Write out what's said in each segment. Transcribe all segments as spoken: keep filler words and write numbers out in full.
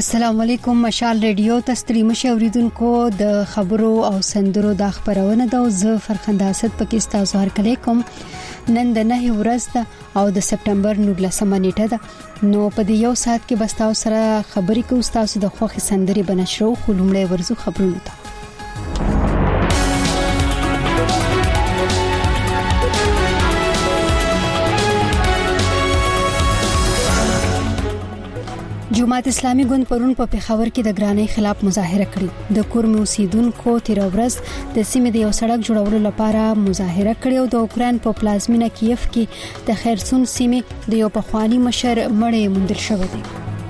السلام علیکم. مشال ریډیو ته ستړي مشه اوریدونکو د خبرو او سندرو د خبرونه د زه فرخنده اسد پاکستان زهر کلیکم. نن د نه ورځ ده او د سپټمبر نولسمه نیټه ده. نو په دې یو ساعت کې بس تاسو سره خبرې کوو. تاسو د خوښ سندري بنشرو خو لومړی ورزو خبرونه ته. جماعت اسلامي ګوند پرون په پیښور کې د ګرانۍ خلاف مظاهره کړې. د کورم اوسیدونکو تیر ورځ د سیمې د یو سړک جوړولو لپاره مظاهره کړې او د اوکران په پلازمینه کیف کې د خیرسون سیمې د یو پخوانی مشر مړی موندل شوی دی.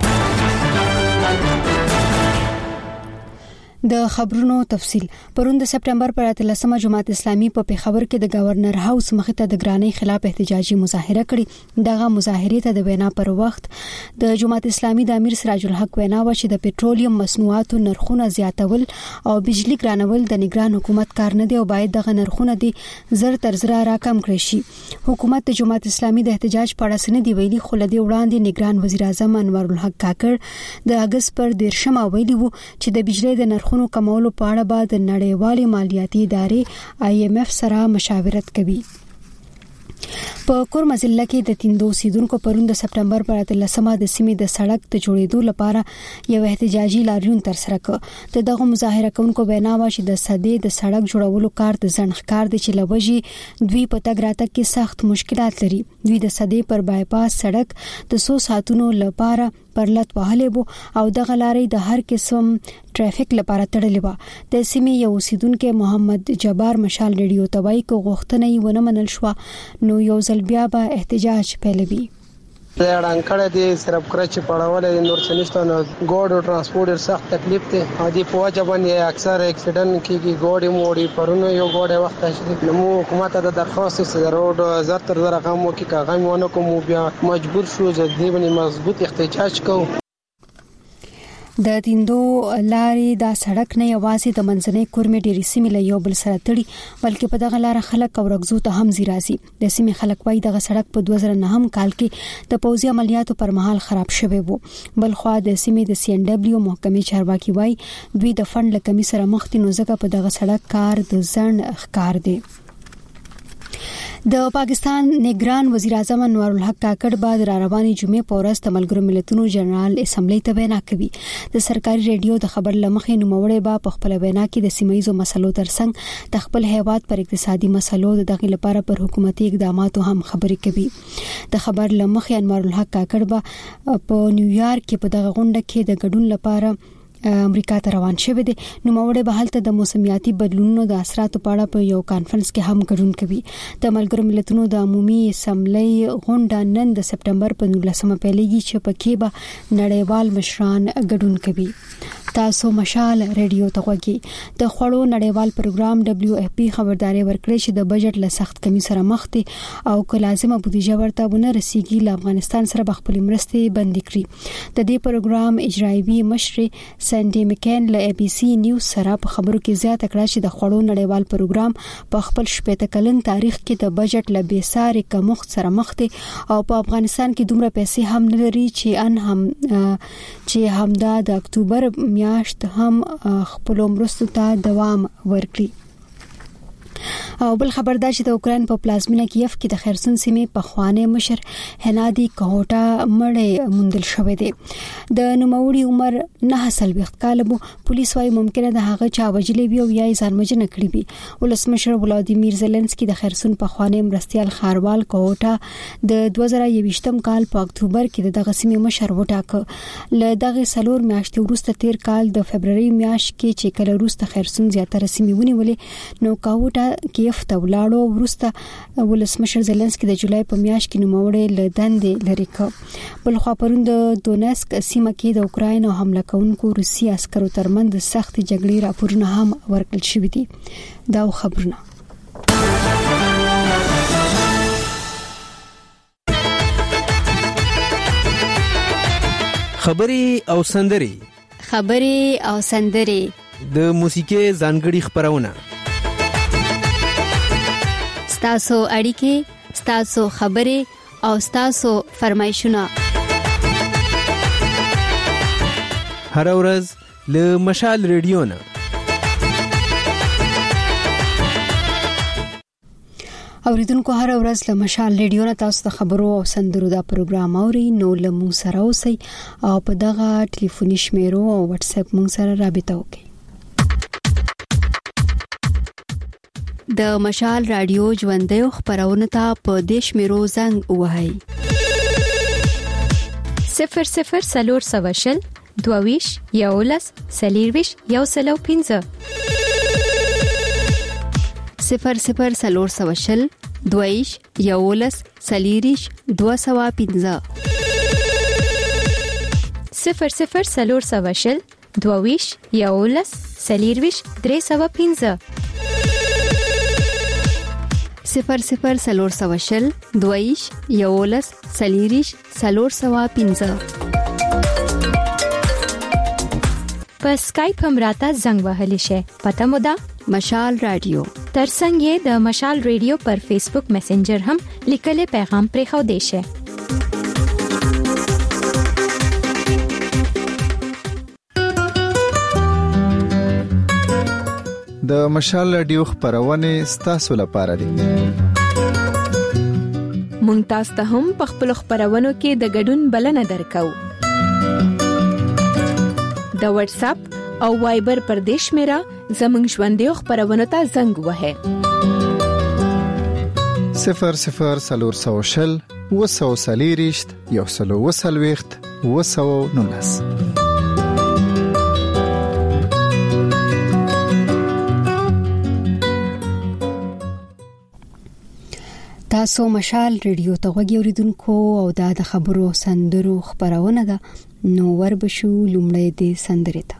د خبرونو تفصيل. پرون د سپټمبر پر اتلسمه جماعت اسلامي په پیښور کې د گورنر هاوس مخې ته د ګرانۍ خلاف احتجاجي مظاهره کړې. دغه مظاهره ته د وینا پر وخت د جماعت اسلامي د امیر سراج الحق وینا و چې د پېټرولیم مصنوعاتو نرخونه زیاتول او بجلی ګرانول د نگران حکومت کار نه دی او باید دغه نرخونه دي زر تر زر راکم کړي شي. حکومت د جماعت اسلامي د احتجاج په اړه سند دی ویلي، خو لدی وړاندې نگران وزیر اعظم انور الحق کاکړ د اگست پر دیرشمه ویلي وو چې د بجلی د نرخونو کمولو په اړه به د نړیوالې مالیاتي ادارې آی ایم ایف سره مشاورت کوي. په کورم ضلع کې د تیندو سیدونکو پرون د سپټمبر پر اتلسمه د سیمې د سړک د جوړېدو لپاره یو احتجاجي لاریون تر سره کړ. د دغه مظاهره کوونکو وینا و چې د سدې د سړک جوړولو کار د ځنډ دي چې لوجي دوی په تګ راتګ کې سخت مشکلات لري. دوی د سدې پر بایپاس سړک د څو ساعتونو لپاره پرلط وهلې وو او دغه لارې د هر قسم ټرافیک لپاره تړلې و. د سیمې یو اوسیدونکو محمد جبار مشال ریډیو ته وایي چې غوښتنه یې ونه منل شو نو یو ځل بیا به احتجاج پیلوي. اعلان کړی دی صرف کرچ پړاولې نور سنشتونه ګوډ ترانسپورټ سخت تکلیف دی. ادي په وجه باندې اکثر اکسیډنټ کیږي. ګوډي موړي پرونه یو ګوډه وخت شي. نو حکومت ته درخواست چې روډ زر تر زر رقم وکي کاغه مونږ کوم بیا مجبور شو چې دې باندې مضبوط احتجاج کوو. د تیندو لارې دا سړک نه یوازې د منځنۍ کورمې ډېری سیمې له یو بل سره تړي بلکې په دغه لار خلک او رغزو ته هم زیرازي. د سیمې خلک وایي دغه سړک په دوه زره نهم کال کې د پوځي عملیاتو پر مهال خراب شوی وو. بل خو د سیمې د سی ان ډبلیو محکمې چارواکي وایي دوی د فند له کمی سره مخ دي نو ځکه په دغه سړک کار د ځنډ ښکار دی. د پاکستان نگران وزیر اعظم انور الحق کاکړ بعد را رواني جمعې په ورځ د ملګرو ملتونو جنرال اسمبلی ته وینا کوي. د سرکاري ریډیو د خبر لمخې نوموړی با په خپل وینا کې د سیمایي مسلو ترڅنګ د خپل هیواد پر اقتصادي مسلو د دغه لپاره پر حکومتي اقداماتو هم خبرې کوي. د خبر لمخې انور الحق کاکړ با په نیویارک کې په دغه غونډه کې د ګډون لپاره امریکا ته روان شوی دی. نو موړې به هلته د موسمیاتي بدلونونو د اثراتو په اړه په یو کانفرنس کې هم ګډون کوي. د ملګرو ملتونو د عمومي اسمبلی غونډه نن د سپټمبر په نولسمه پیلېږي چې پکې به نړیوال مشران ګډون کوي. تاسو مشال ریډیو ته غوږی. د خوړو نړیوال پروګرام دبليو اف پی خبرداري ورکړې چې د بجټ له سخت کمی سره مخ دي او که لازمه بودیجه ورته ونه رسیږي له افغانستان سره خپل مرستې بند کړي. د دې پروګرام اجرایوي مشر سنډي مکین له ای بي سي نیوز سره په خبرو کې زیاته کړه چې د خوړو نړیوال پروګرام په خپل شپږ کلن تاریخ کې د بجټ له بیسارې کمښت سره مخ دي او په افغانستان کې دومره پیسې هم نه لري چې ان هم چې همدا د اکتوبر میاشت هم خپل مرستو ته دوام ورکړي. او بل خبر دا چې د اوکران په پلازمینه کیف کې د خیرسون سیمې په خوانه مشر هنادي کوهټا مړی موندل شوی دی. د نوموړي عمر نه سلويخت کال وو. پولیس وايي ممکنه د هغه چا وجلې وي او یا یې ځانمجنه کړې وي. ولسمشر ولادیمیر زيلنسکي د خیرسون په خوانه مرستيال خاروال کوهټا د دوه زره یوویشتم کال په اکتوبر کې دغه سیمې مشر وټاکه. له دغه سلور میاشتې وروسته تیر کال د فبرवरी میاشت کې چې کله روسته خیرسون زیاتره سیمې ونیولې نو کوهټا کیف ته ولاړو. وروسته ولسمشر زيلنسکي د جولای په میاشت کې نوموړی له دندې لري ک. بل خو پرون د دونسک سیمه کې د اوکراین او حمله کوونکو روسي عسکرو ترمنځ سخت جګړې راپورونه هم ورکړل شوې دي. دا خبرونه خبرې او سندري خبرې او سندري د موسیقي ځانګړي خبرونه ستاسو اړیکې ستاسو خبرې او ستاسو فرمایشونه هر ورځ له مشال ریډیو نه. اوریدونکو هر ورځ له مشال ریډیو نه تاسو د خبرو او سندرو دا پروګرام اوري. نو له مو سره اوسئ او په دغه ټلیفوني شمیرو او واتس اپ مون سره رابطه وکړئ. د مشال رادیو ژوندۍ خبرونه ته په دیش میرو زنګ وهاي صفر صفر سلور سواشل دوویش یولس سلیرویش یو سلو پینزه صفر صفر سلور سواشل دوویش یولس سلیریش دو سوا پینزه صفر صفر سلور سواشل دوویش یولس سلیرویش درې سوا پینزه صفر صفر سلور سواشل دویش یولس سلیریش سلور سوا پینزه. په اسکایپ هم راته زنګ وهلی شي. پته مو ده مشال رادیو. ترڅنګ د مشال ریډیو پر فیسبوک میسنجر هم لیکل پیغام پرې خو دی شي. د مشال رادیو خبرونه ستاسو لپاره دي. مونږ تاسو ته هم په خپل خبرونو کې د ګډون بلنه درکو. د واتس اپ او وایبر پر دیش میرا زمنګ ژوندۍ خبرونه ته زنګ وهه صفر صفر سلور سوشل وسو سلیریشت یو سلو وسلويخت وسو نونس. تاسو مشال ریډیو ته غوږی اوریدونکو او دا د خبرو سندرو خبرونه ده. نو وربشو لومړی د سندرې ته.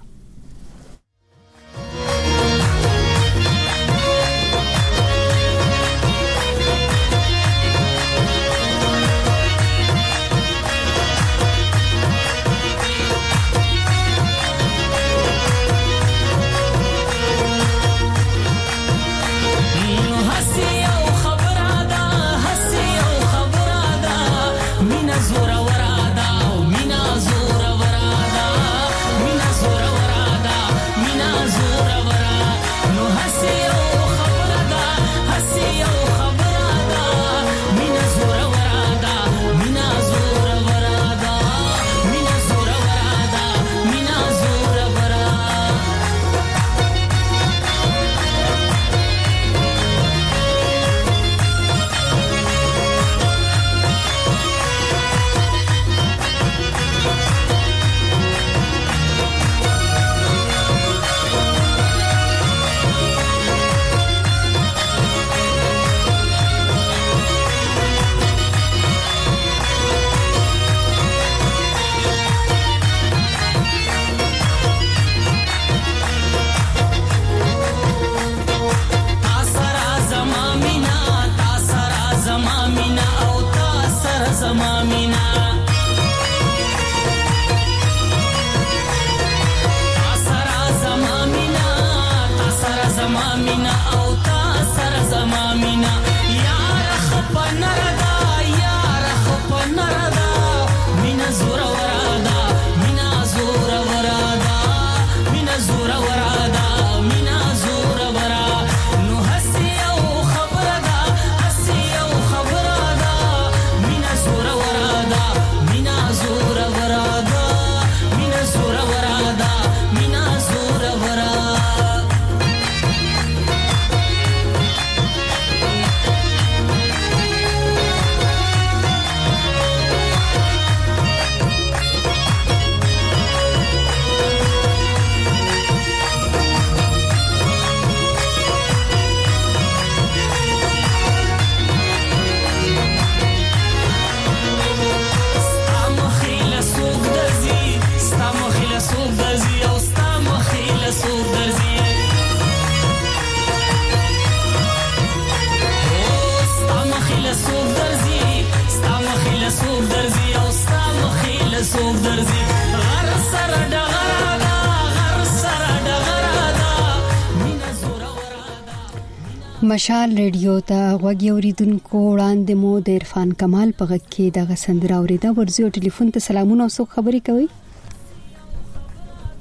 مشال ریډیو ته غوږی اوریدونکو وړاندې مو د عرفان کمال په غږ کې د غسندرا اوریدا ورزيو ټلیفون ته سلامونه او څوک خبري کوي.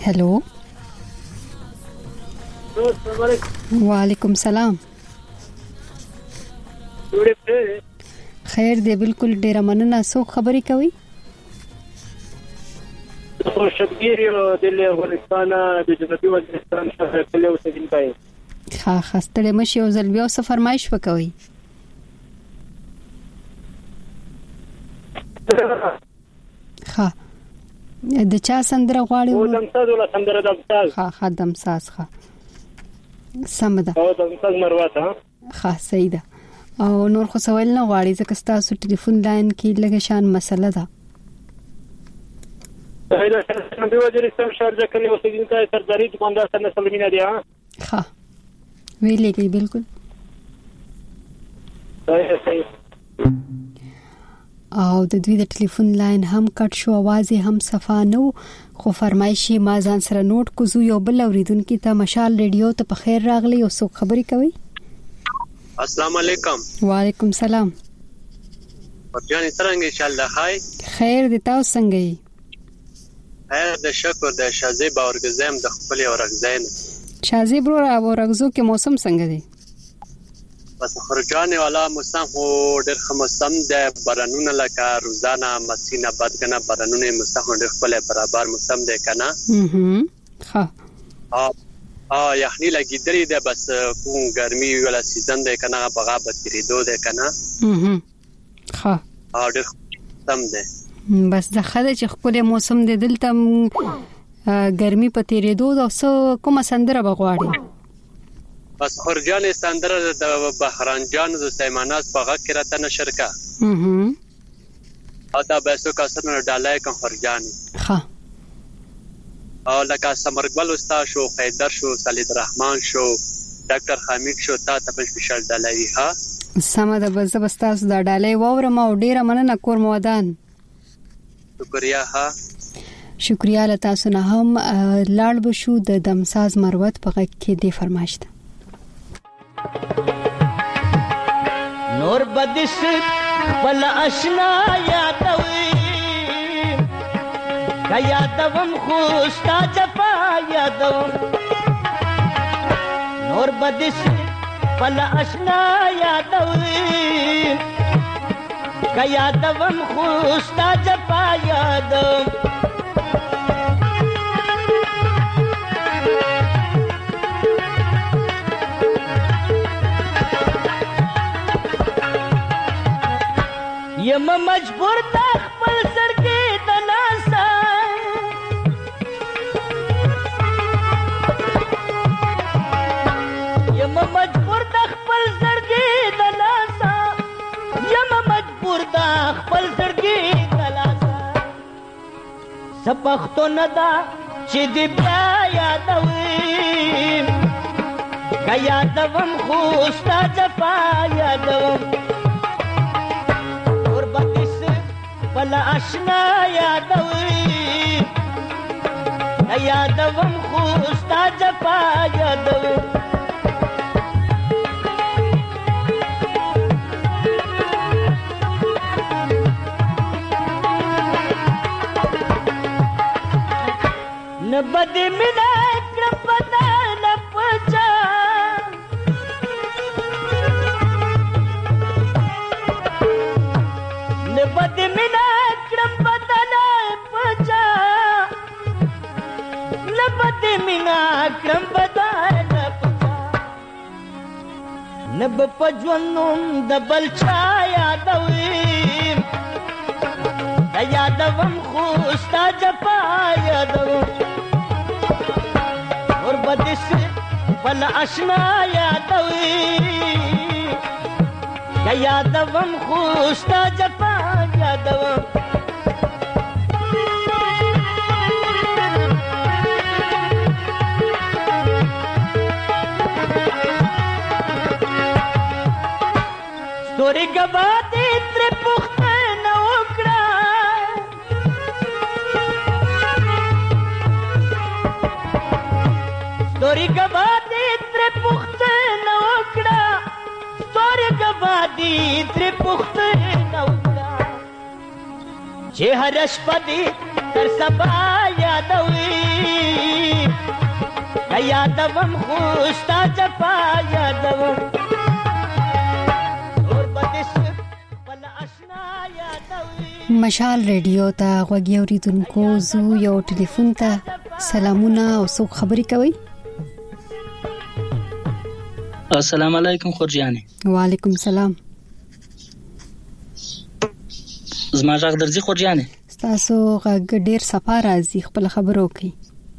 हेलो वालेकुम सलाम خیر دی بالکل ډیره مننه سو خبرې کوي او شبګیر یو د افغانستان د جنوبي وزیرستان څخه کله اوسېدونکی ها خاصه مشي او زلبیا او فرمایش وکوي ها د چا سندره غواړي او دمساز ولا سندره دمساز ها ها دمساز ها سمده او دمساز مروته ها صحیح ده او نور خو سوال نه غواړي ځکه تاسو ټلیفون لاین کې لږه شان مسله ده دا جنوبي وزیرستان شارجه کلی اوسېدونکی سرداري دکاندار سره سلمینه دی ها ها ویلې کې بالکل او د دوی د ټلیفون لاین هم کټ شو आवाज هم صفا نو خو فرمایشي ما ځان سره نوٹ کوزو یو بل اوریدونکو ته مشال ریډیو ته په خیر راغلی او څوک خبري کوي السلام علیکم وعلیکم سلام ورجاني څنګه ان شاء الله خای خیر دې تاسو څنګه یې خیر د شکر د شازي باورګزم د خپل اورګزین شازي برو را اورګزو کې موسم څنګه دی بس خرجانه والا موسم هو ډېر خمسم د بارانونه لکه روزانه مسینه بدګنه بارانونه موسم ډېر خپل برابر موسم دی کنه هم ها ا ا یخنی لګی درې ده بس کوم ګرمي ولا سیزن ده کنه بغا بتری دو ده کنه هم ها ا ډېر سم ده بس د خله چې خپل موسم دی دلته ګرمي په تیرې دو د څو کومه سندره بغواړي بس خرجانه سندره د بحران جان د سیماناز په غږ کې راته نشر کا هم او دا بسو کاسنه ډالای کوم خرجانه ها او لکه سمرګل استاد شو خیدر شو سلید رحمان شو ډاکټر حمید شو تا ته په سپیشل ډالای ها سم ده بس بس تاسو دا ډالای وورم او ډیره مننه کور مودان شکریا ها شکریا له تاسو نه هم لاړ بشو د دمساز مروت په غږ کې دی فرمایش ده نور بدش بل آشنا یادوي کا یادوم خوستا جفا یادوم نور بدش بل آشنا یادوي کا یادوم خوستا جفا یادوم یم مجبور تا خپل سرګې د لاسا یم مجبور تا خپل سرګې د لاسا یم مجبور تا خپل سرګې د لاسا سپختو ندا چې دې بیا یادوي کا یادوم خوستا جفا یادوم بلا آشنا یادوي یادوم خوستا جفا یادوم نبد منا کرپتا نپچا نبد منا کرم بدان پچا نب پجونم دبل چا یادوي یادوم خوستا جفا یادوم اور بدس بل آشنا یادوي یادوم خوستا جفا یادوم ستوري گواتی تر پختنه وکړه ستوري گواتی تر پختنه وکړه ستوري گواتی تر پختنه وکړه چې هر شپه دې تر سبا یادوي یادوم خوستا جفا یادوم اور بدش بل آشنا یادوم. مشال ریډیو ته غوږی اوریدونکو زو یو ټلیفون ته سلامونه او څوک خبرې کوي؟ السلام علیکم خورجانې. وعلیکم السلام. زما غږ درځي خورجانې؟ تاسو غږ ډیر صفا راځي، خپل خبرو کوي.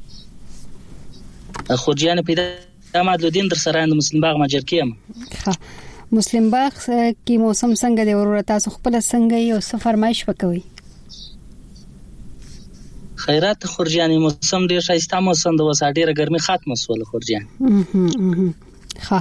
خورجانې پیدا مادلودین در سره د مسلم باغ ماجر کیم. ښه، مسلم باغ کې موسم څنګه دی ورور؟ تاسو خپل څنګه یو څه فرمایش وکوي؟ خیرات خورجانې، موسم ډیر ښایسته موسم د وسه ډیره ګرمي ختمه شول خورجان. ښه،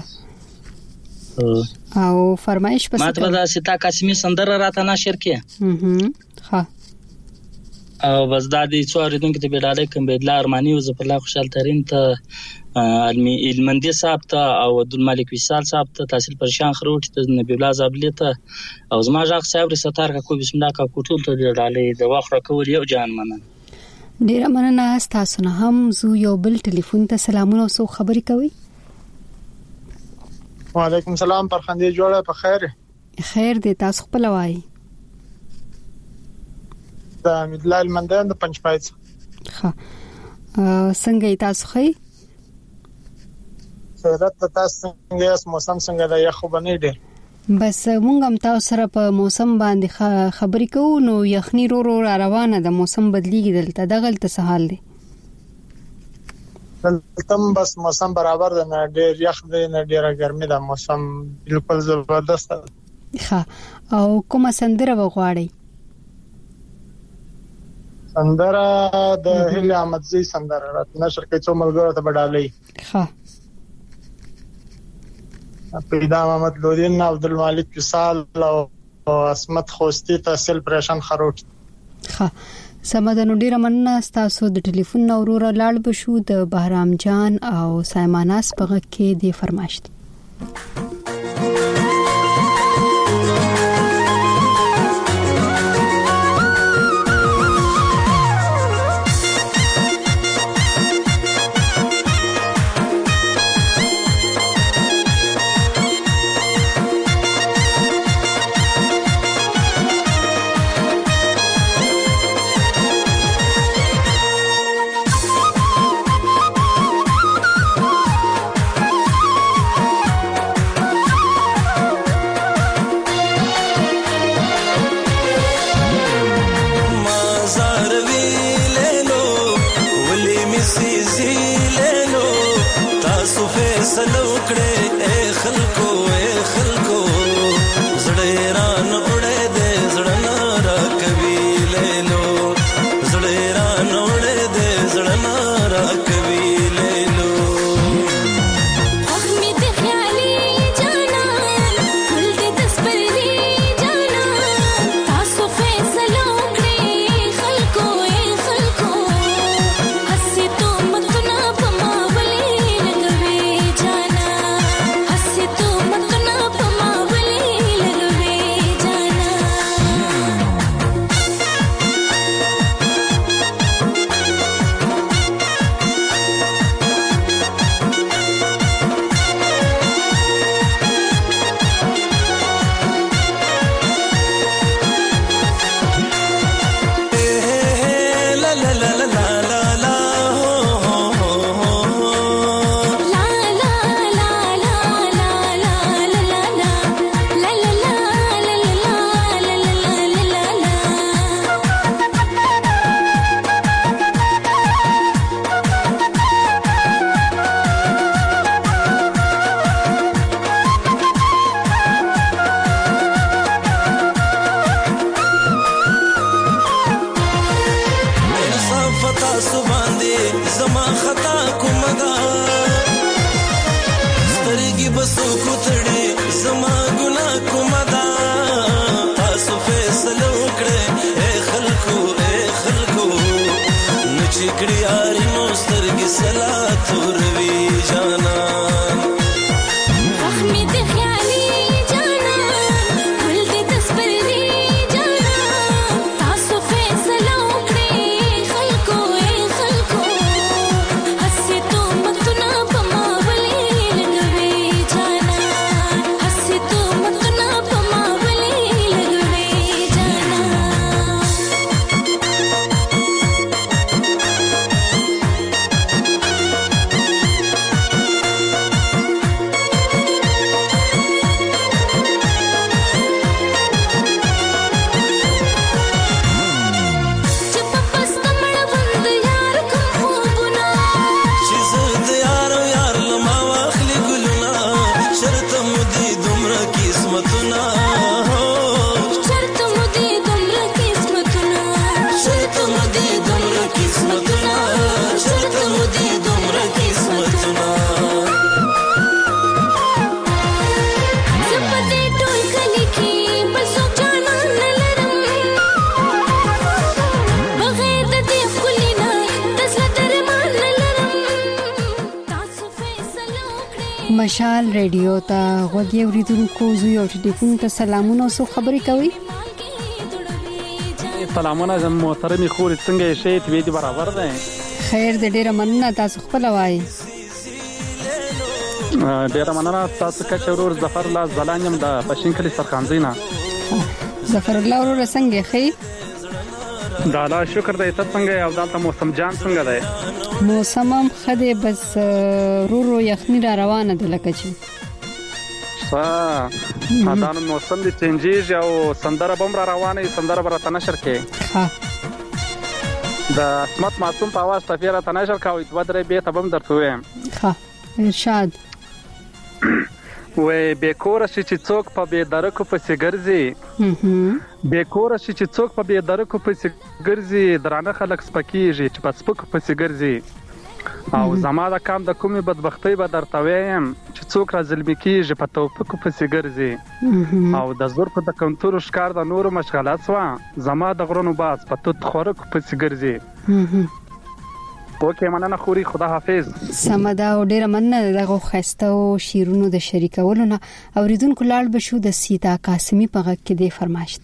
او فرمایش پس ماته به دا ستا قاسمي سندره راته نشر کړي. ښه، او بس دا د څو اوریدونکو ته بیډاله کوم بیدلا ارمانی او زفر الله خوشحال ترین ته علمي المندي صاحب ته او عبدالملک وصال صاحب ته تحصیل پرشان خروټ ته نبی الله زابلی ته او زما ځاګ صاحب رستار کا کو بسم الله کا کوټول ته بیډاله د واخ را کول یو جان منن. ډیره مننه. تاسو نه هم زو یو بل ټلیفون ته سلامونه او څوک خبرې کوي؟ وعلیکم السلام. پر خندې جوړه په خیر؟ خیر دې، تاسو خپل وایي؟ د مدلال مندان د پنځپایڅ. ښه، څنګه تاسو خې؟ خیرت تاسو څنګه یاست؟ موسم څنګه دی؟ یخ وبنې ډېر. بس مونږ هم تاسو سره په موسم باندې خبرې کوو. نو یخني رو رو روانه ده، موسم بدلیږي دلته. دغلته څه حال دی؟ دلته بس موسم برابر ده، نه ډېر یخ دی نه ډېره ګرمي ده. موسم بالکل زبردست ده. ښه، او کومه سندره وغواړئ؟ سندره د هیله احمدزی سندره رات نشر کې څو ملګرو ته بډالې. ښه، پیدا محمد لودین، عبدالملک وصال او اسمت خوستی تحصیل پرشان خروټ. ښه، سمه ده. نو ډیره مننه. تاسو د ټلیفون اورور لاړ بشو د بهرام جان او سایماناس په غږ کې دی فرمایش. Tuna مشال ریډیو ته غوږی اوریدونکو زو یو ټلیفون ته سلامونه او خبرې کوي. سلامونه محترمي خور څنګه یې شې ته دې برابر ده؟ خیر دې ډیره مننه تاسو خپل وایي. ډیره مننه تاسو کچ ورور ظفر الله زلانیم د پښین کلی سرخانزینا. ظفر الله ورور څنګه خې؟ دا لا شکر دې ته څنګه او دلته موسم جان څنګه ده؟ موسم هم خده بس رورو یخنی را روانه ده لکه چې ها دا نو موسم دې چینجیږي او سندره بم را روانه سندره بر تنشر کې ها د اسمت معصوم په आवाज تفیره تنشر کاوه دوه درې به ته بم درته وایم. ها ارشاد وې بیکور شي چې څوک په بے درکو په سیګرزي بیکور شي چې څوک په بے درکو په سیګرزي درانه خلک سپکیږي چې په سپکو په سیګرزي او زما د کام د کومي بدبختی به درته وایم چې څوک را ظلم کیږي په توپکو په سیګرزي او د زور په د کنټرول ښکار د نورو مشغلات وا زما د غرونو باز په توت خورک په سیګرزي. اوکې مننه خوري خدا حافظ. سمدا او ډیره مننه دغه خسته او شیرونو د شریکولو نه اوریدونکو لاړ بشو د سیتا قاسمی په غږ کې دی فرمایشت.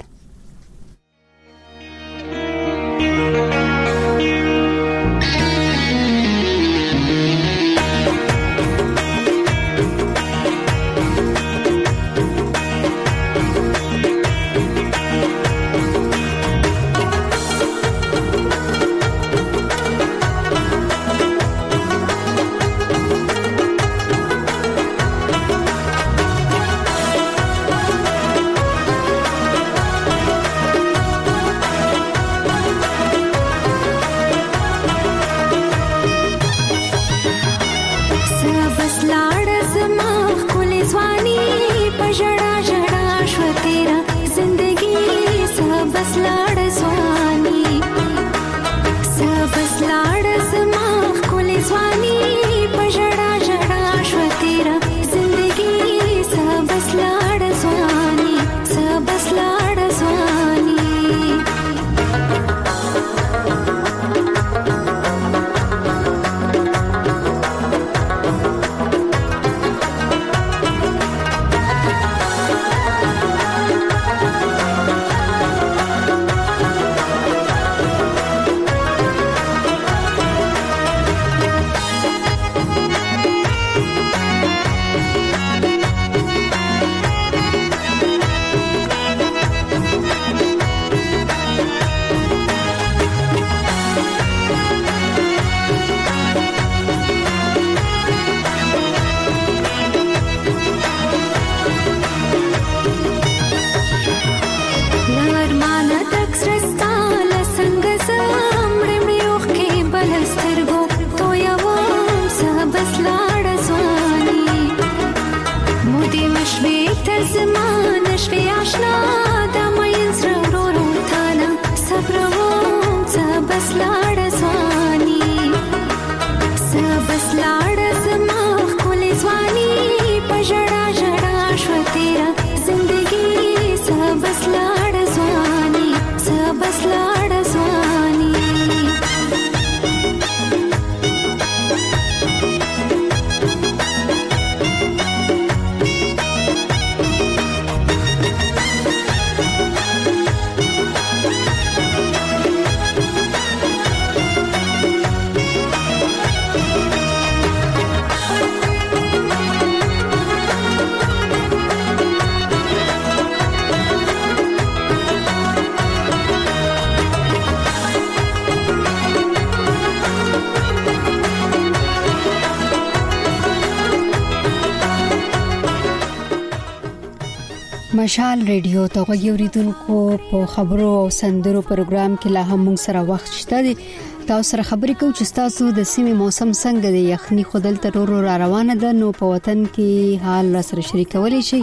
مشال ریډیو ته غوږی اوریدونکو په خبرو او سندرو پروګرام کې لا هم موږ سره وخت شته دي. تاسو سره خبرې کوو چې تاسو د سیمې موسم څنګه دی. یخني خودل تر ورو را روانه ده نو په وطن کې حال را سره شریکولای شي.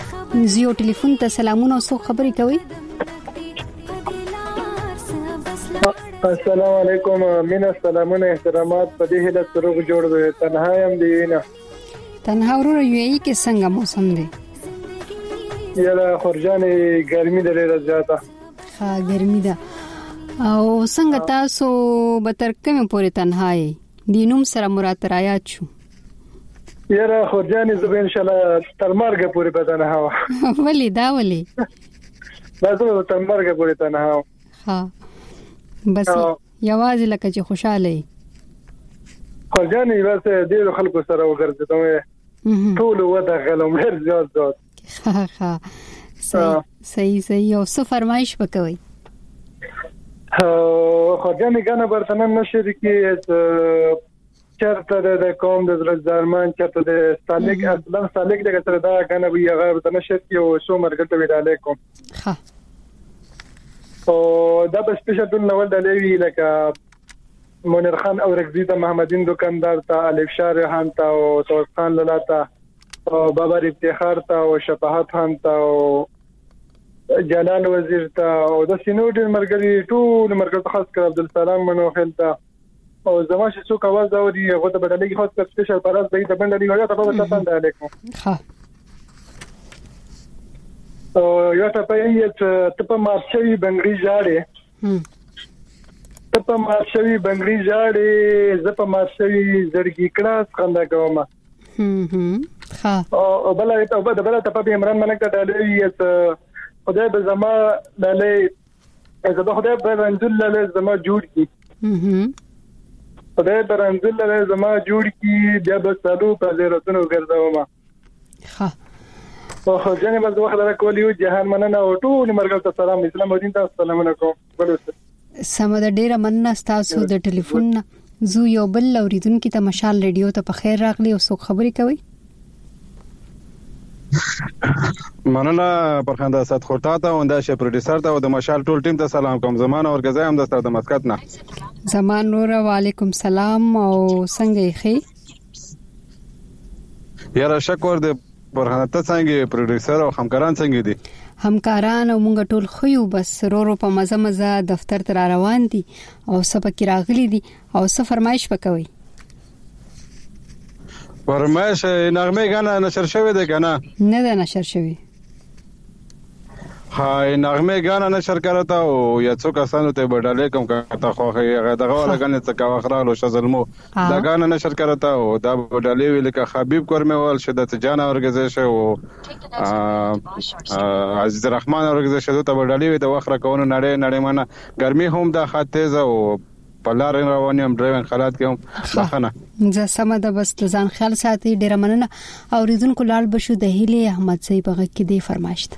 زیو ټلیفون ته سلامونه او خبرې کوي. السلام علیکم مینا سلامونه احترامات په دې هله سره جوړ دی. تنها يم دی نه تنها ورو یوي کې څنګه موسم دی؟ یلا خورجانې ګرمي ده ډیره زیاته. ها ګرمي ده. او څنګه تاسو به تر کومه پورې تنها یې؟ دینوم سره مراد رايات شو. یاره خورجانې زه به ان شاء الله تر مرګه پورې به تنها وم. ولې دا ولې دا زه به تر مرګه پورې تنها وم. ها بس یوازې لکه چې خوشاله یې خورجانې بس ډېرو خلکو سره وګرځېدم ټول وده غلم ډېر زیات زیات. ها ها صحیح صحیح صحیح او څه فرمایش وکوي خورجانې ګانه برتنه نشری کې چرته د قوم د درځرمان چرته د سالک اصلا سالک دغه سره دا ګانه وی هغه برتنه شت کې او شو مرګ ته ویل کوم. ها او دا به سپیشل نو ول د لوي لکه منیر خان او رغزی ته محمدین دکاندار ته الف شارحان ته او توس خان لاله او بابا افتخار ته او شفاعت خان ته او جلال وزیر ته او د سینوډ مرګري ټول مرګ خاص کړ عبد السلام منو خلته او زما چې څوک आवाज اوري هغه ته بدلېږي خاص کر سپیشل پراز به د بندلې وړه ته په تاسو باندې الیکم. ها او یو ته په یت ته په مارچوي بنگړي جاړي ته په مارچوي بنگړي جاړي ز په مارچوي زړګي کړه څنګه کوم. هم هم ها او بل ته په بل ته په عمران ملک ته ډالې یت خدای به زما لاله زه به خدای به رنځل لاله زما جوړ کی هم خدای به رنځل لاله زما جوړ کی بیا به سالو په زیرتونو ګرځاوم. ها او خدای به زه خبره کولیو جهان مننه او ټول مرګ ته سلام اسلام دین ته السلام علیکم. سمه د ډیره مننه تاسو د ټلیفون زو یو بل اوریدونکو ته مشال ریډیو ته په خیر راغلی او څوک خبرې کوي. مننه پرخنده اسد خورتا ته او د ش پروډوسر ته او د مشال ټول ټیم ته سلام کوم. زمان اور غزا هم د ستاسو د مسکت نه زمان نور وعلیکم سلام او څنګه یې خې یاره شکر دې پرخنده ته څنګه پروډوسر او همکاران څنګه دي؟ همکاران او مونږ ټول خو یو بس رورو په مزه مزه دفتر ته روان دي او سبا کې راغلي دي او څه فرمایش وکوي. فرمایش نغمه غانا نشر شوی دی کنه؟ نه ده نشر شوی. ها نغمه غانا نشر کړه او یا څوک اسانو ته بدل کوم کته خو هغه دغه ولګنه څه کا وخرالو شزلمو دا غانا نشر کړه او دا بدل ویل ک حبیب کورمول شدت جان اورګزیشه او عزیز الرحمن اورګزیشه ته بدل وی د وخره کونه نړۍ نړۍ منه ګرمي هم د خاطه او پلار روانیم ډرایوینګ حالات کې هم بخنه زه سم ده بس ځان خیال ساتي ډیر مننه اوریدونکو لال بشو د هیله احمد صاحب هغه کې دی فرمایشت.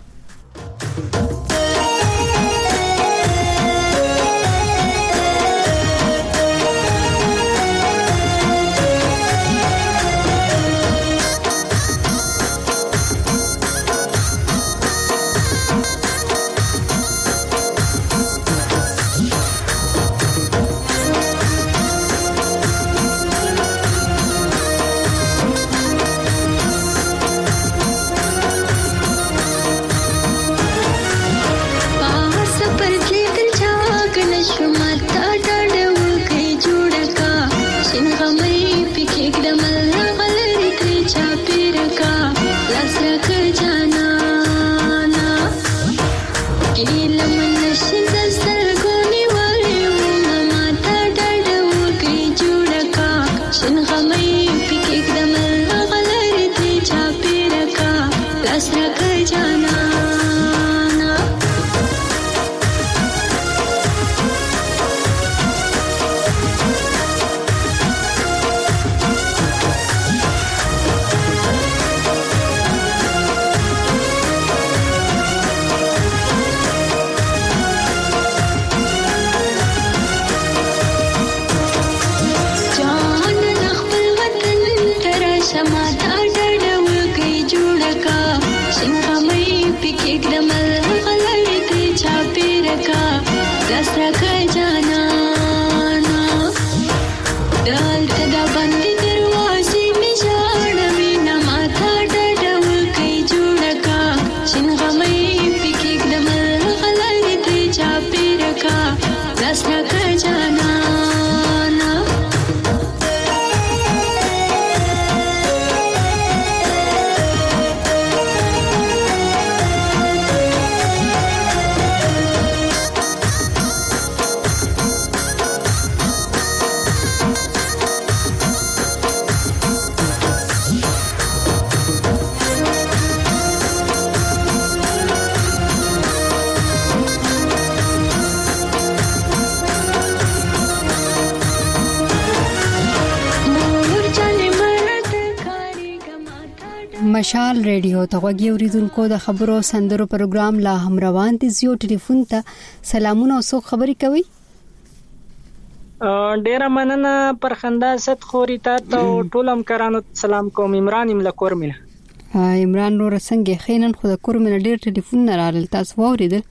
مشال ریډیو ته غوږی اوریدونکو د خبرو سندرو پروګرام لا هم روان دي. زیو ټلیفون ته سلامونه او څوک خبري کوي؟ ډیره مننه پر خندا ست خوري ته ټول همکارانو سلام کوم. عمران املا کورمل. عمران نور څنګه خینن خو د کورمل ډیر ټلیفون نه راغل تاسو واوریدل؟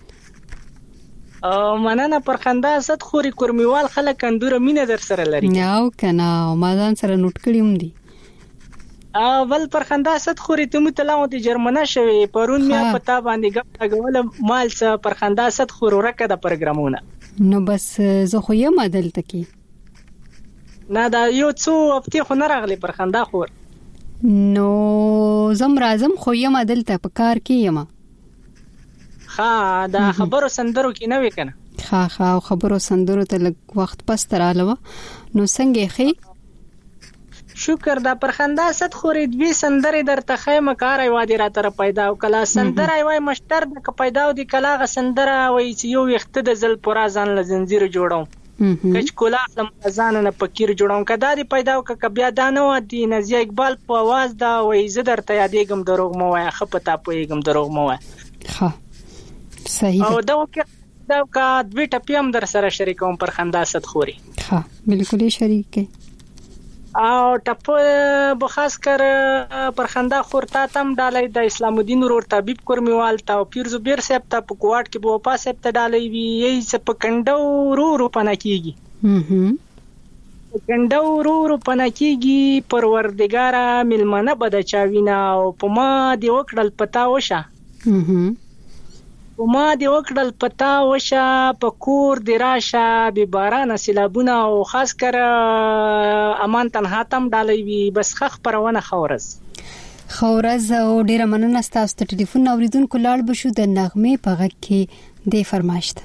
مننه پر خندا ست خوري کورمیوال خلک اندوره مینه در سره لري. یاو کنه ما ځان سره نوٹ کړیم دي. اول پر خندا ست خوري ته متلاو د جرمنه شوی پرون مې پتا باندې غپ غول مال څه پر خندا ست خور ورکه د پروګرامونه نو بس زه خو یم عدالت کې نه دا یو څو هفته خو نه راغلی پر خندا خور نو زم رازم خو یم عدالت په کار کې یم. ها دا خبرو سندرو کې نه وکنه ها ها خبرو سندرو ته لږ وخت پس تراله نو څنګه خې شکر دا پر خندا ست خوري دوی سندرې درته خیمه کار ایوادي را تر پیدا او کلا سندره ایوای مشتر د پیدا او د کلا غ سندره وای چې یو وخت د زل پورا ځان ل زنجیر جوړم کچ کولا لم ځان نه پکیر جوړم کدا دی پیدا او ک بیا دانو دی نزی اقبال په आवाज دا وای ز درته یادېګم دروغ مو وای خپتا پېګم دروغ مو وای. ها صحیح او دا وکړه دا کا دوی ټپیم در سره شریکوم پر خندا ست خوري. ها بالکل شریک او ټپ بخاص کر پر خندا خورتا تم ډالای د اسلام الدین ورور طبيب کورمیوال تا او پیر زبیر صاحب ته په کوټ کې بو پاس صاحب ته ډالای وی یې څه په کندو ورو ورو پنه کیږي هم کندو ورو ورو پنه کیږي پروردګارا ملمنه بد چاوینا او په ما دی وکړل پتا وشه هم ما دی وکړل پتا وشه په کور دی راشه به باران سیلابونه او خاص کر امان تنها تم ډالای وی بس خخ پرونه خورز خورز او ډیره مننه تاسو ته ټلیفون اوریدونکو لاړ بشو د نغمه په غږ کې د فرمایشت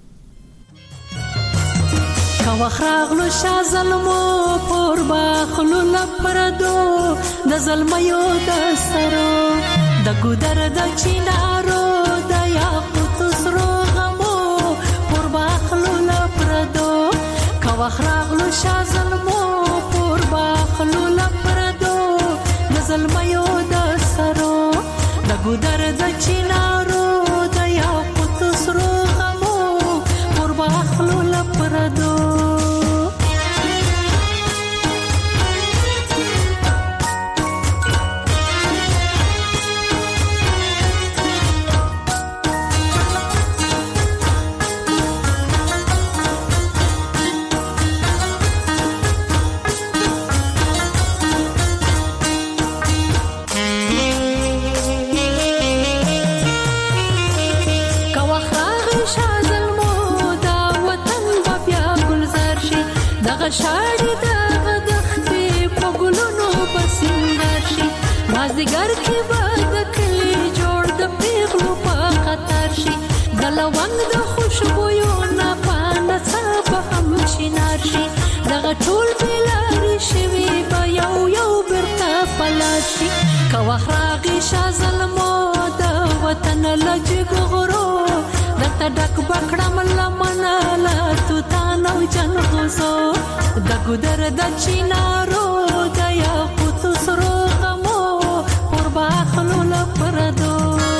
کا وخراغلو شا ظلمو پر باخلو لپردو د ظلميو د سرو د ګودر د چینارو د یاقوت سرو غمو پر باخلو لپردو کا وخراغلو شا ظلمو پر باخلو لپردو د ظلميو د سرو د ګودر د چینارو د یاقوت سرو غمو پر باخلو لپردو شاړي د دختې په ګلونو بسنګر شي مازدیګر کې باد کلی جوړ د پیغلو په خطر شي د لونګ د خوشبويو نه پانه صاحب هم شینار شي دغه ټول بلاري شوي به یو یو برته پلاشي کا وخراغي شا ظلمو د وطن لجګ غرو دته ډک بکړم لمنه لا تو تانو جن غوسو د ګودر د چینارو د یاقوت سرو غمو پر باخلو لپردو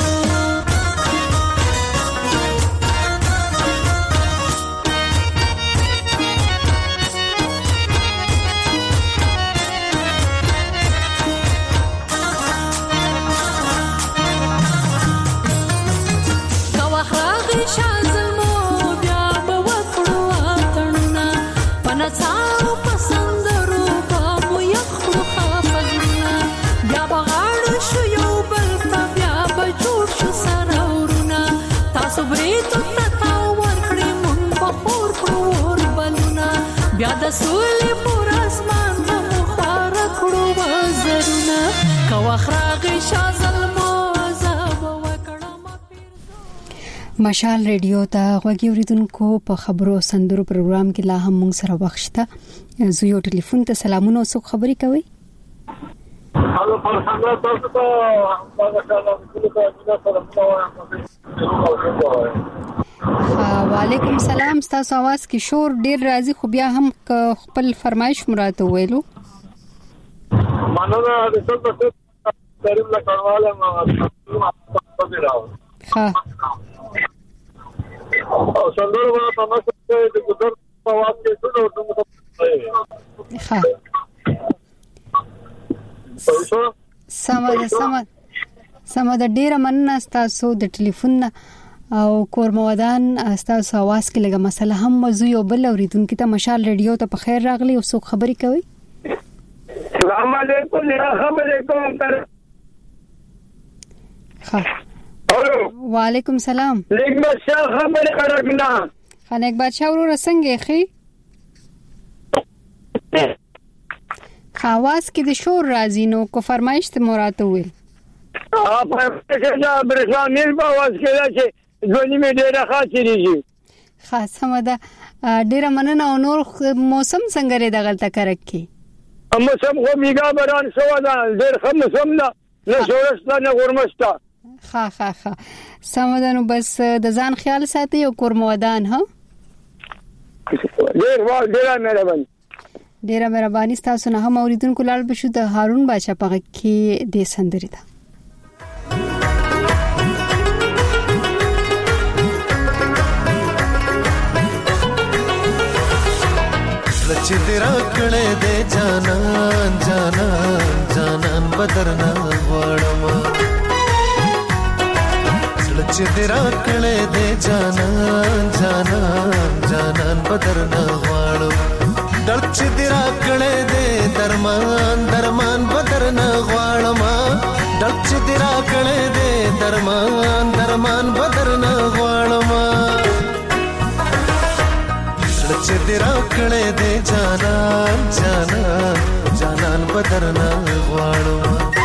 بیا د سولې پر اسمان ته خوار کړو وزرونه کا وخراغ شازلمو زاب وکړم. مشال ریډیو ته غوږی اوریدونکو په خبرو سندرو پروګرام کې لا هم موږ سره وښته زه یو ټلیفون ته سلامونه او څوک خبري کوي؟ هغه پر خبره تاسو ته وعلیکم سلام. تاسو आवाज کې شور ډیر راځي خو بیا هم خپل فرمایش مراته ویلو. مننه د څه کریم لکړواله ما په دې راو ها او څنګه ولا تاسو ته د ګذر په وخت کې ټول ها سمه سمه سمه د ډیره مننه تاسو د ټلیفون او کورمودان تاسو आवाज کې لګه مسله هم موضوع یو بل اوریدونکو ته مشال ریډیو ته په خیر راغلی او څوک خبري کوي السلام علیکم یا خبرې کوم تر ها وعلیکم سلام لیک بادشاہ خبرې کړکنا خانک بادشاہ ورو څنګه خي خواص کې د شور راځي نو کو فرمایش ته مراته وي اپ څنګه برښنا نیل په واس کې راځي ځونی مې ډېر خاصه دي خاصه مده ډېر مننه او نور موسم څنګه لري دغه تکرک کې موسم خو میګا باران شو دا ډېر ښه موسم نه نه شورسته نه ګرمسته ها ها ها سمدنو بس د ځان خیال ساتي او کورمودان ها ډېر وا ډېر مهرباني ډېر مهرباني تاسو نه هم اوریدونکو لال بشو د هارون بادشاہ په کې د سندري ده چې تیرا کړه دې جانان جانان جانان بدرنا غواړم چې تیرا کړه دې جانان جانان جانان بدرنا غواړم دړ چې تیرا کړه دې درمان درمان بدرنا غواړم دړ چې تیرا کړه دې درمان درمان بدرنا غواړم چې تیرا کړه دې جانان جانان جانان بدرنا غواړم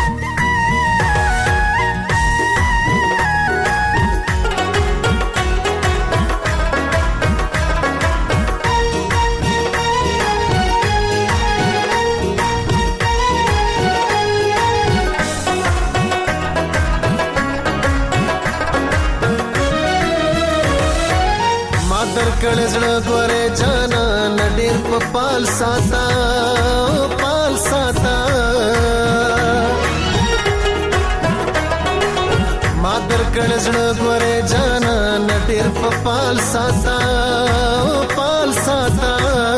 کړه زړه ګوره جانا نډیر په پال ساتا پال ساتا ما در کړه زړه ګوره جانا نډیر په پال ساتا پال ساتا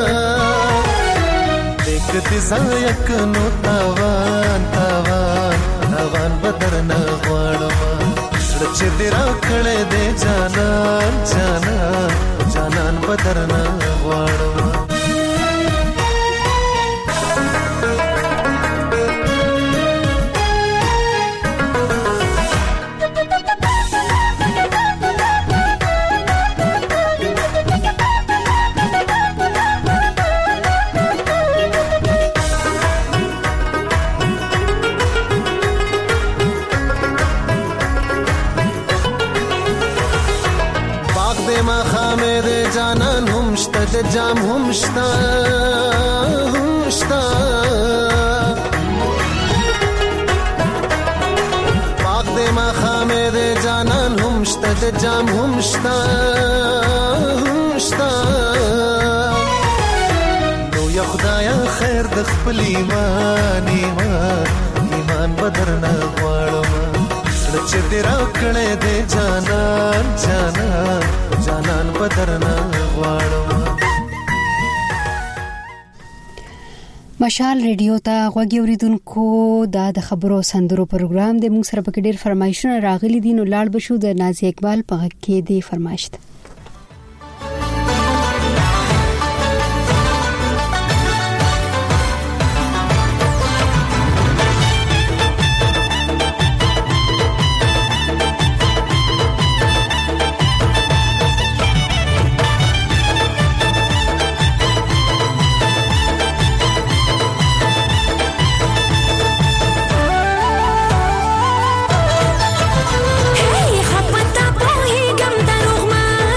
دکتي زایک نو تاوان تاوان تاوان بدرنا غواړم چې تیرا کړه دې جانان جانان جانان بدرنا غواړم جانان هم شته د جام هم شته هم شته پاک دې ما خامې د جانان هم شته د جام هم شته هم شته نو یا خدایا خیر د خپل ایمان ایمان ایمان بدرنا غواړم چې تیرا کړه دې جانان جانان جانان بدرنا غواړم مشال ریډیو ته غوږی اوریدونکو دا د خبرو سندرو پروګرام د موږ سره په ډیر فرمایشونه راغلي دي نو لاړ بشو د نازي اقبال په کې دی فرمایشت Hey, خپتا په هی ګم دروغ ما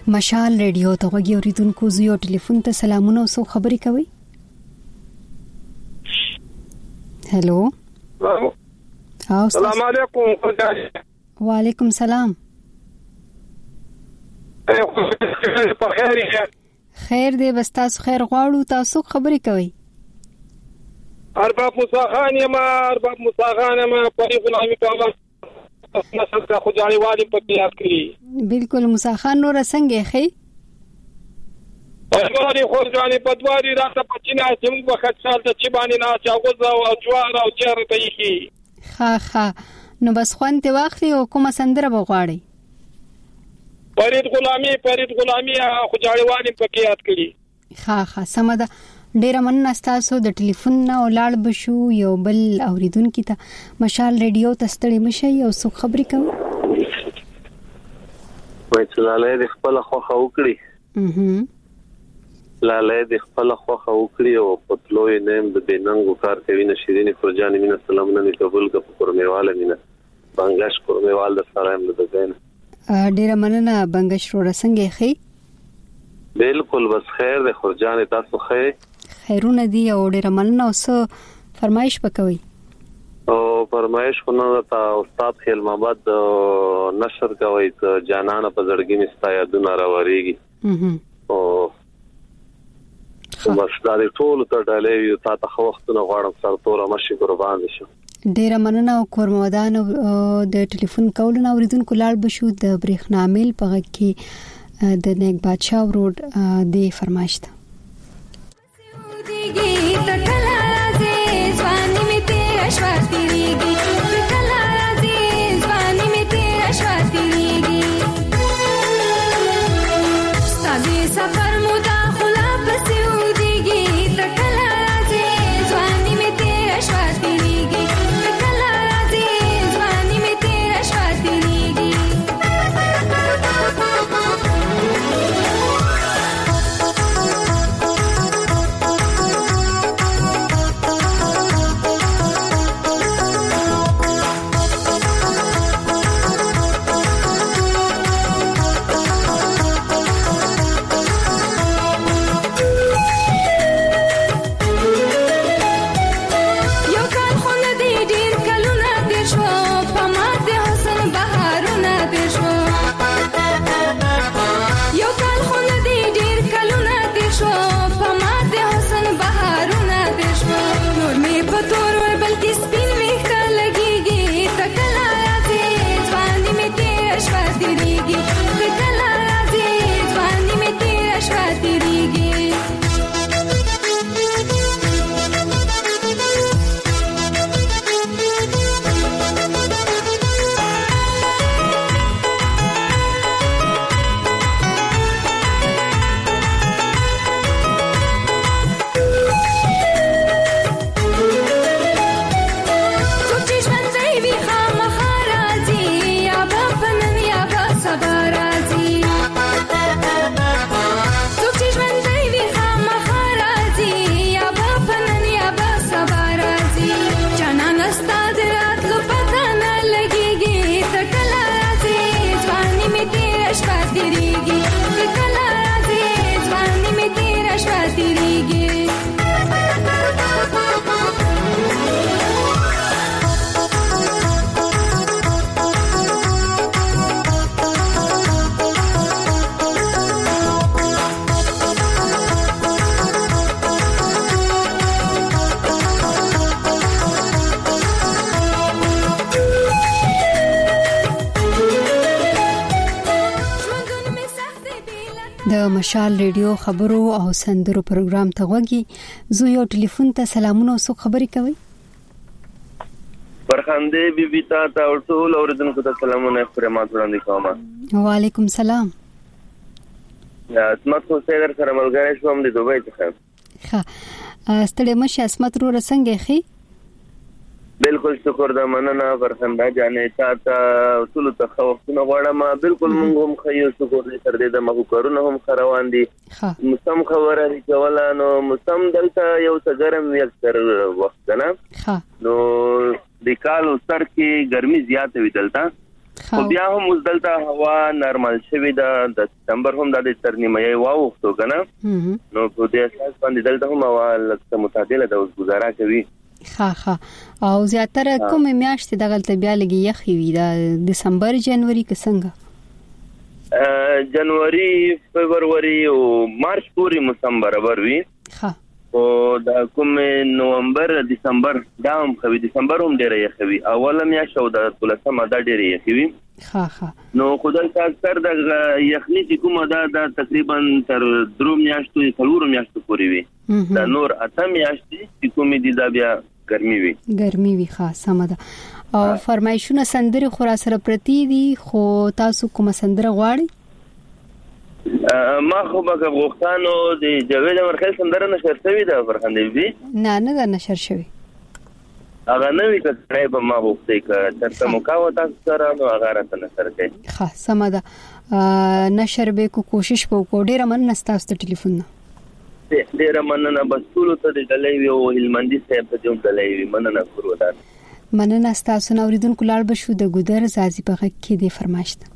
مشال ریډیو ته غوږی اوریدونکو زیو ټلیفون ته سلامونه او سو خبري کوي. هلو السلام علیکم. وعلیکم سلام. خیر دی، بس تاسو خیر غواړو. تاسو خبري کوي. ارباب موسی خان یم ارباب موسی خان یم په غلامي کاوه نسل کا خجانی والی په یاد کړی. بالکل موسی خان نور څنګه خي؟ پدواری خجانی پدواری راته پچینا چې موږ وخت سال ته چې باندې نه چاغوز او جوار او چیرې ته یې ها ها نو بس خوان ته واخلي او کومه سندره بغواړي؟ فرید غلامی فرید غلامی خجانی والی په یاد کړی. ها ها سمدا ډیر مننه تاسو د ټلیفون نه ولاړ بشو. یو بل اوریدونکو ته مشال ریډیو ته ستړي مشي او څو خبري کوي. وای چې لاله د خپل خوخه وکړي. اها لاله د خپل خوخه وکړي او په تلوي نیم د بیننګو کار کوي. نشیرین فرجانی مینا سلام نه قبول کا کورمیواله مینا بنگش کورمیوال د سره هم د دین. ډیر مننه بنگش رو رسنګي خي. بالکل بس خیر د خرجان تاسو خیر خیرونه دی او ډیر مننه. اوس فرمایش وکوي. او فرمایش خونه تا استاد خیل محمد نشر کوي ته جانانه په زړګي مستا یادونه راوړيږي. اها او بس دا ټول ته ډالې یو تا ته وختونه غواړم سر تور مشي قربان شي. ډیر مننه او کورمودان د ټلیفون کولونه اوریدونکو لاړ بشو. د برېښنا میل په غږ کې د نیک بادشاہ روډ د فرمایش ته د مشال ریډیو خبرو او سندرو پروګرام ته غوږی. زه یو ټلیفون ته سلامونه او څو خبري کوي. فرخنده بي بي تا ته ټول اوریدونکو ته سلامونه پرمات وړاندې کوم. وعلیکم سلام. یا اسمت خو سیدر سره ملګری شوم د دوبۍ څخه. ښه ستړي مشه اسمت رو رسنګ خي. بالکل شکر د مننه فرخنده جانې تا ته ټول ته خوښونه غواړم. بالکل موږ هم خیو شکر دې تر دې د مخ کارونه هم خروان دي. مسم خبره کوله نو مسم دلته یو څه ګرم وي اکثر وخت نه. نو د کال سر کې ګرمي زیاته وي دلته. خو بیا هم مزدلته هوا نارمل شوی ده د سپتمبر هم د ترنیمه واوختو کنه نو په دې اساس باندې دلته هم هوا لکه معتدله د گزاره کوي ها ها او زیاتره کوم میاشتې دغلته بیا لګي یخي وي د دسمبر جنوري کې څنګه جنوري فبرवरी او مارچ پوری موسم برابر وي ها او د کوم نومبر دسمبر دا هم خوي دسمبر هم ډیره یخوي اوله میاشت او د ولسمه دا ډیره یخوي ها ها نو خدای اکثر د یخني چې کومه دا د تقریبا تر درو میاشتو څلور میاشتو پورې وي دا نور اته میاشتې چې کومې دي دا بیا ګرمي وي ګرمي وي خاصه مده او فرمایشونه سندري خورا سره پرتی دي خو تاسو کوم سندره غواړئ ما خو به غوښتنو د جاوید مرخیل سندره نشر شوی ده فرخنده بي نه نه ده نشر شوی هغه نوې کړای په ما وختي ک ترته مکاو تاسو سره نو هغه راته نشر کړي ښه سمده نشر به کو کوشش وکړو ډیره مننه تاسو ته ټلیفون نه ډیره مننه بس ټول ته د دلوي او هلمندي صاحب ته هم دلوي مننه کړو دا مننه تاسو نو اوریدونکو لاړ بشو د ګودر زازي په کې د فرمایشت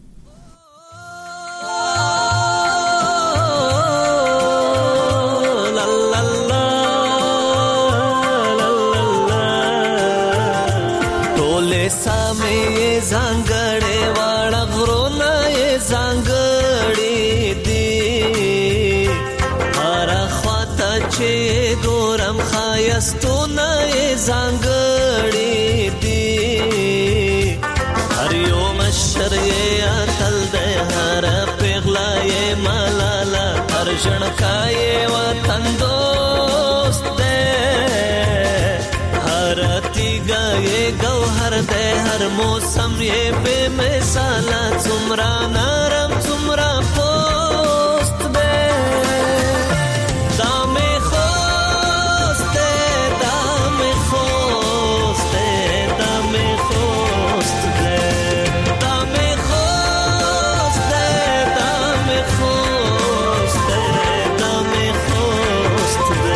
سامې زنګړې واړه غرونه یې زنګړې دي هر خواته چې ګورم ښایستونه یې زنګړې دي هر یو مشر یې اتل دی هر پیغله یې ملاله هر ژړکا یې وطن دوست دی هر تیګه یې ګوهر دی هر موسم یې بے مثاله څومره نرم څومره پوست دی دا مې خوست دی دا مې خوست دی دا مې خوست دی دا مې خوست دی دا مې خوست دی دا مې خوست دی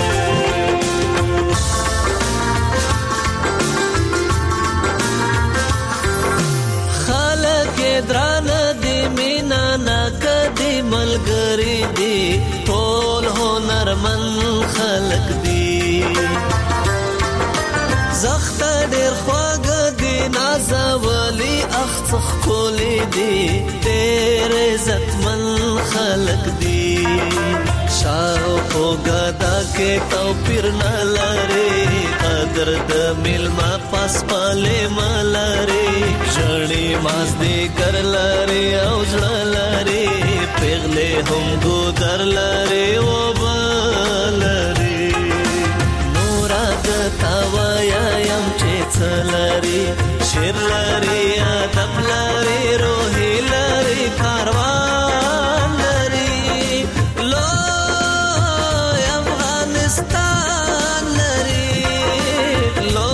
درانه دی مینا ناکدی ملګری دی ټول هنرمن خلق دی زخت ډیر خواږه دی نازولی اخڅخ کولی دی ډیر عزتمن خلق دی شاو په ګدا کې توپیر نه لري قدر د ملما پاس پاله ملاري ژړې ماز دې کر لري او ځړ لري پیغله هم ګودر لري او بلري نورا د تاویا يم چې څلري شیر لري ادب لري روح لري کاروان لري لو افغانستان لري لو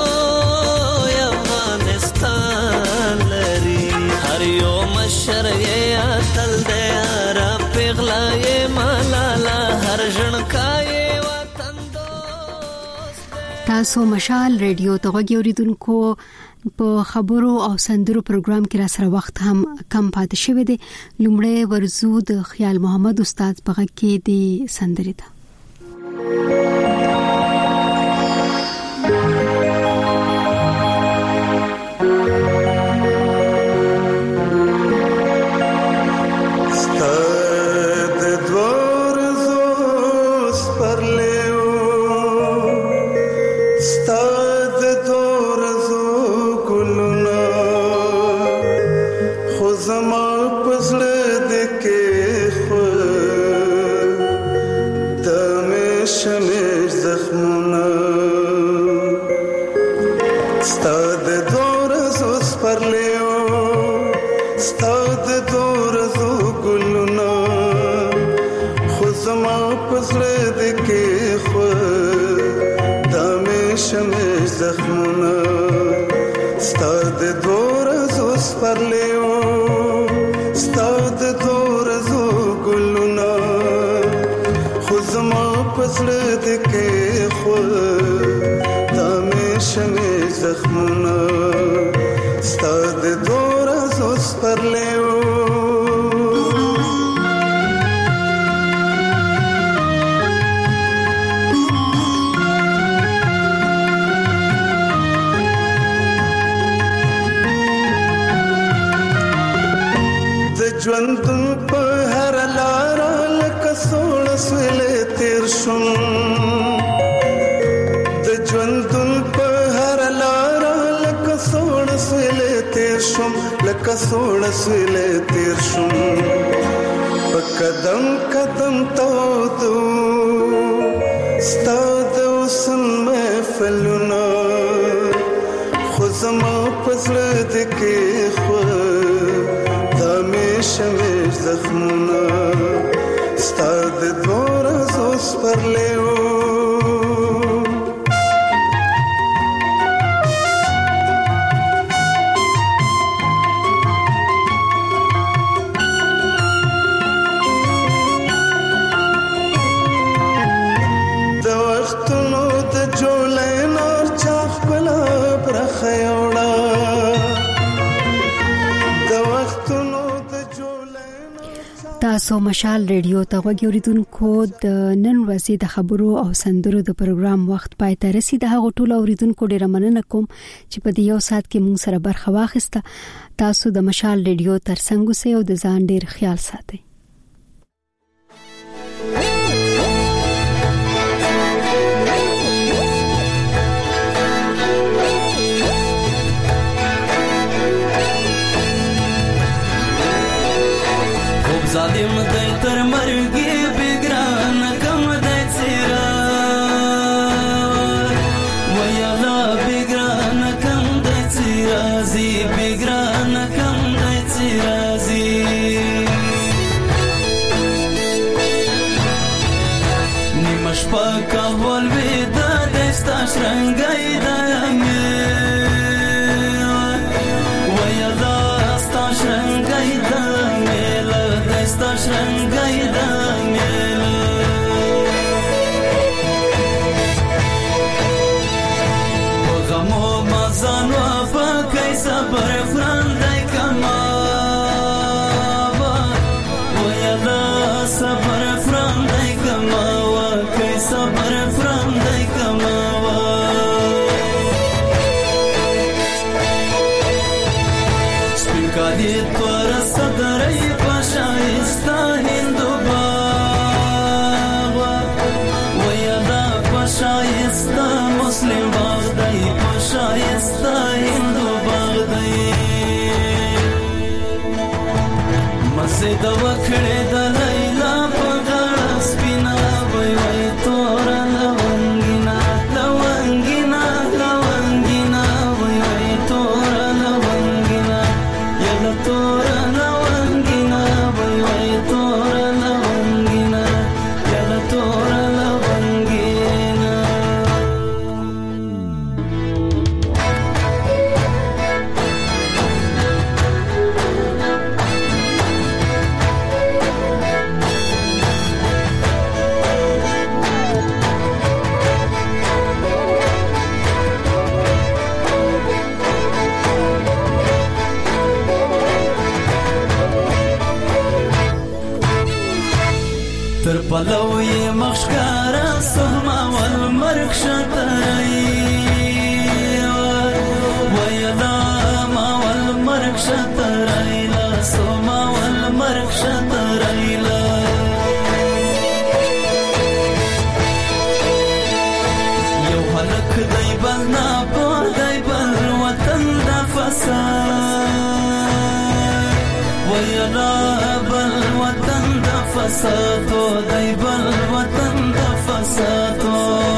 افغانستان لري هر یو مشر یې اتل دی هر پیغله یې ملاله هر ژړکا یې وطن دوست تاسو مشال ریډیو ته غوړیدونکو په خبرو او سندرو پروګرام کې را سره وخت هم کم پاتې شوی دی لومړی ورزو د خیال محمد استاد په غږ کې دی سندري ده زخمونه ستاد دور زو ژوندون په هر لار لکه سوړ سویلې تیر شوم د ژوندون په هر لار لکه سوړ سویلې تیر شوم لکه سوړ سویلې تیر شوم په قدم قدم تودو ستا د وصل محفلونه خو زما په زړه د کې خو دا مې شمېر زخمونه ستا د دوه ورځو سپرلی و تاسو مشال ریډیو ته غوږی اوریدونکو د نن ورځې د خبرو او سندرو د پروګرام وخت پای ته رسیدي. هغه ټول اوریدونکو ډیره مننه کوم چې په دې یو ساعت کې موږ سره برخه واخیسته. تاسو د مشال ریډیو ترڅنګ اوسئ او د ځان ډیر خیال ساتئ. ظالم دای تر مرګي بګران کم دای سیرا ویا لا بګران کم دای سیرا زی بګران کم دای سیرا زی نیمش پاک اول ودا دستا شرنګای دای ویا لا ستا شرنګای دای sta shrangai da mela pagamo mazano pa kai sabar frandai kama oya da sabar frandai kama wa kai sabar frandai kama spikadi twara sadarai شایسته هندو باغ ویا دا شایسته مسلم باغ دی شایسته هندو باغ دی مزه د وکړې د لیلا په غاړه سپینا وای وای تور لونګینا لونګینا لونګینا وای وای تور لونګینا یلا تور پلوی مخشکارا سهما والمرک شترئی ویلا ما والمرک شترئی لا سهما والمرک شترئی لا یو حلق دی بل ناپو دی بل وطن دا فساد ویلا بل وطن دا فسادو دی بل وطن دا فسادو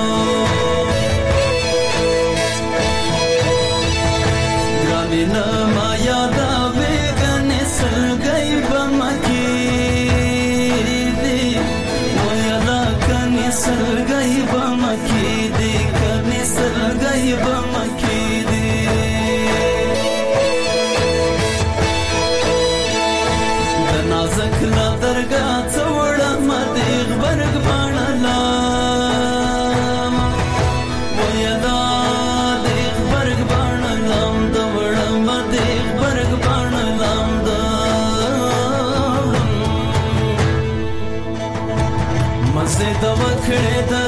گرانی نما یادا بیگن سلگئی بمکی دی ویلا کنی سلگئی بمکی دی کنی سلگئی بمکی دی دنازک لا درگاہ څوړه مدیغ برګ باڼلا ویا دا دیغ برګ باڼلام دوړه مدیغ برګ باڼلام دا مزه د وکړې د